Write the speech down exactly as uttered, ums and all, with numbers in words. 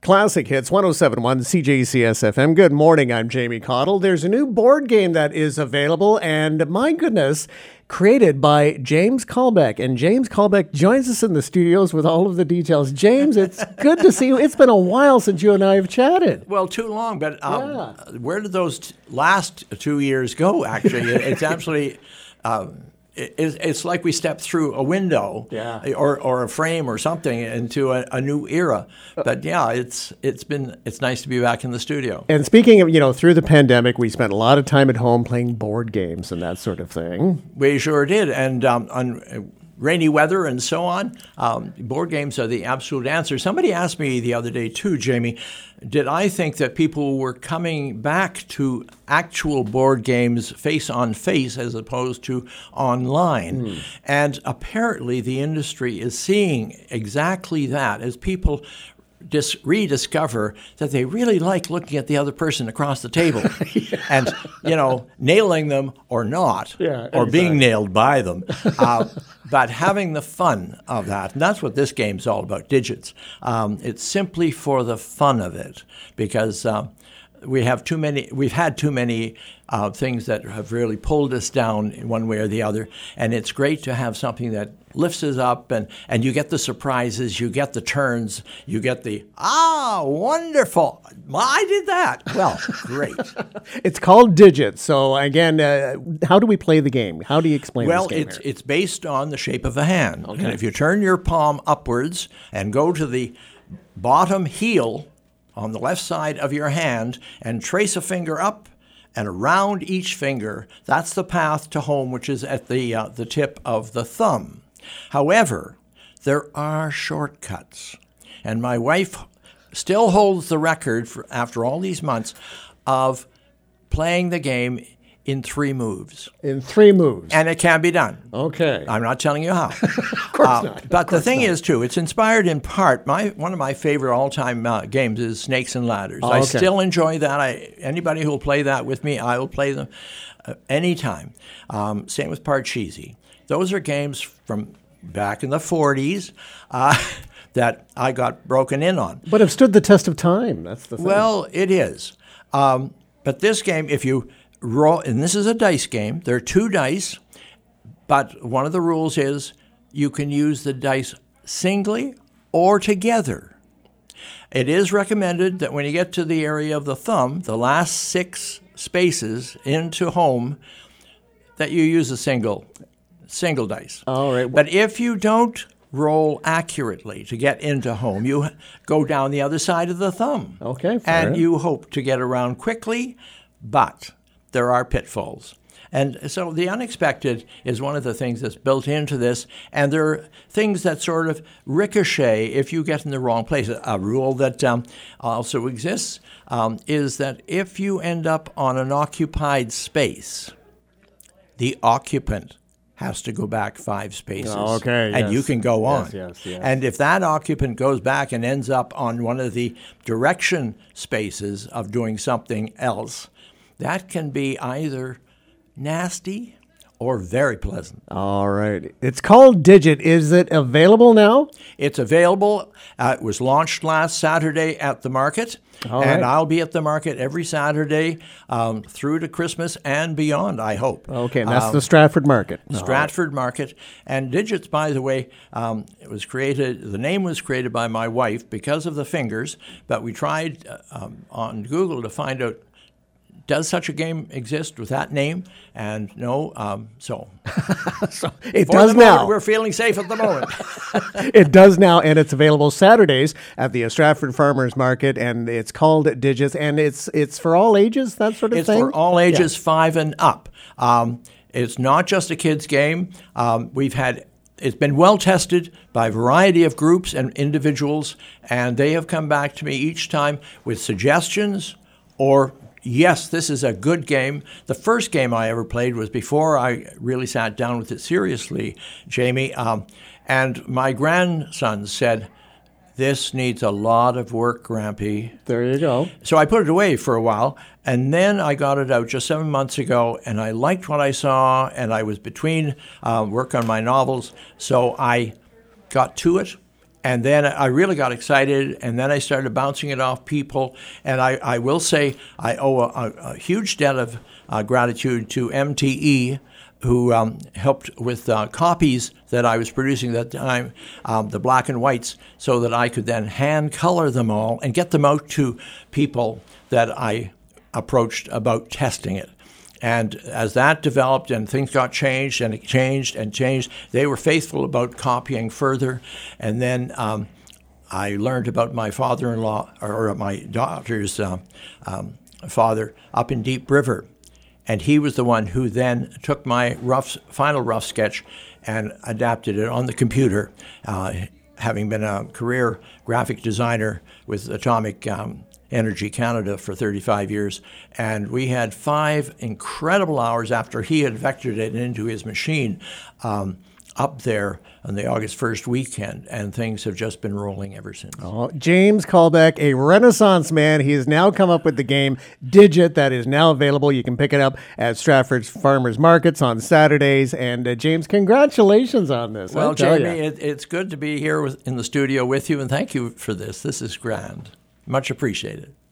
Classic Hits, one oh seven point one C J C S F M. Good morning, I'm Jamie Cottle. There's a new board game that is available, and my goodness, created by James Colbeck. And James Colbeck joins us in the studios with all of the details. James, it's good to see you. It's been a while since you and I have chatted. Well, too long, but um, Yeah. where did those t- last two years go, actually? It- it's absolutely... Um, it- It's like we stepped through a window, Yeah. or, or a frame or something into a, a new era. But yeah, it's it's been it's nice to be back in the studio. And speaking of, you know, through the pandemic, we spent a lot of time at home playing board games and that sort of thing. We sure did, and um, on uh, rainy weather and so on, um, board games are the absolute answer. Somebody asked me the other day too, Jamie, did I think that people were coming back to actual board games face on face as opposed to online? Mm. And apparently the industry is seeing exactly that as people dis- rediscover that they really like looking at the other person across the table yeah. and, you know, nailing them or not, yeah, or exactly. being nailed by them. Uh, but having the fun of that, and that's what this game's all about, Digits. Um, it's simply for the fun of it, because um, we have too many. We've had too many uh, things that have really pulled us down in one way or the other, and it's great to have something that lifts us up, and, and you get the surprises, you get the turns, you get the, ah, wonderful, I did that. Well, great. It's called Digits. So again, uh, how do we play the game? How do you explain Well, this game it's here? it's based on the shape of a hand. Okay. And if you turn your palm upwards and go to the bottom heel on the left side of your hand and trace a finger up and around each finger, that's the path to home, which is at the uh, the tip of the thumb. However, there are shortcuts. And my wife still holds the record for, after all these months, of playing the game in three moves. In three moves. And it can be done. Okay. I'm not telling you how. Of course Uh, not. Of But the course thing not. is, too, it's inspired in part. My one of my favorite all-time uh, games is Snakes and Ladders. Oh, I okay. still enjoy that. I anybody who will play that with me, I will play them uh, anytime. Um, same with Parcheesi. Those are games from back in the forties uh, that I got broken in on. But have stood the test of time. That's the thing. Well, it is. Um, but this game, if you roll, and this is a dice game, there are two dice, but one of the rules is you can use the dice singly or together. It is recommended that when you get to the area of the thumb, the last six spaces into home, that you use a single single dice. All right. But if you don't roll accurately to get into home, you go down the other side of the thumb. Okay, fair. And you hope to get around quickly, but there are pitfalls. And so the unexpected is one of the things that's built into this, and there are things that sort of ricochet if you get in the wrong place. A rule that um, also exists um, is that if you end up on an occupied space, the occupant has to go back five spaces. Oh, okay, And yes. you can go on. Yes, yes, yes. And if that occupant goes back and ends up on one of the direction spaces of doing something else, that can be either nasty or very pleasant. All right. It's called Digit. Is it available now? It's available. Uh, it was launched last Saturday at the market. All and right. I'll be at the market every Saturday um, through to Christmas and beyond, I hope. Okay, and that's Um, the Stratford Market. Stratford Market. And Digits, by the way, um, it was created, the name was created by my wife because of the fingers, but we tried uh, um, on Google to find out, does such a game exist with that name? And no, um, so. so it For does the moment, now. We're feeling safe at the moment. It does now, and it's available Saturdays at the Stratford Farmers Market, and it's called Digits, and it's it's for all ages, that sort of It's thing? for all ages, five and up. Um, it's not just a kid's game. Um, we've had It's been well tested by a variety of groups and individuals, and they have come back to me each time with suggestions or, yes, this is a good game. The first game I ever played was before I really sat down with it seriously, Jamie, um, and my grandson said, this needs a lot of work, Grampy. There you go. So I put it away for a while, and then I got it out just seven months ago, and I liked what I saw, and I was between uh, work on my novels, so I got to it, And then I really got excited, and then I started bouncing it off people. And I, I will say I owe a, a, a huge debt of uh, gratitude to M T E, who um, helped with uh, copies that I was producing at that time, um, the black and whites, so that I could then hand color them all and get them out to people that I approached about testing it. And as that developed and things got changed and it changed and changed, they were faithful about copying further. And then um, I learned about my father-in-law, or my daughter's uh, um, father, up in Deep River. And he was the one who then took my rough, final rough sketch and adapted it on the computer, uh, having been a career graphic designer with Atomic um, Energy Canada for thirty-five years. And we had five incredible hours after he had vectored it into his machine um, up there on the August first weekend, and things have just been rolling ever since. Oh, James Kalbeck, a Renaissance man. He has now come up with the game Digit that is now available. You can pick it up at Stratford's Farmers Markets on Saturdays. And uh, James, congratulations on this. Well, Jamie, it, it's good to be here with, in the studio with you, and thank you for this. This is grand. Much appreciated.